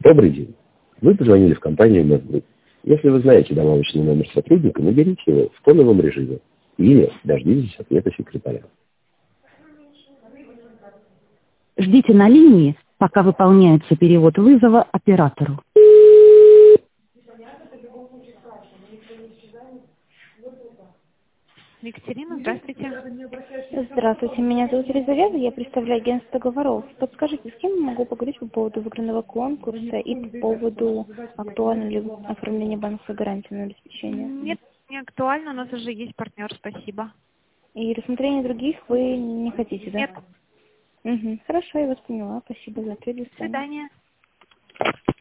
Добрый день. Вы позвонили в компанию MedGroup. Если вы знаете добавочный номер сотрудника, наберите его в тоновом режиме или дождитесь ответа секретаря. Ждите на линии, пока выполняется перевод вызова оператору. Екатерина, здравствуйте. Здравствуйте, меня зовут Елизавета, я представляю агентство договоров. Подскажите, с кем я могу поговорить по поводу выигранного конкурса и по поводу актуально ли оформления банковской гарантии на обеспечение? Нет, не актуально, у нас уже есть партнер, спасибо. И рассмотрение других вы не хотите, да? Нет. Угу. Хорошо, я вас поняла. Спасибо за ответ. До До свидания.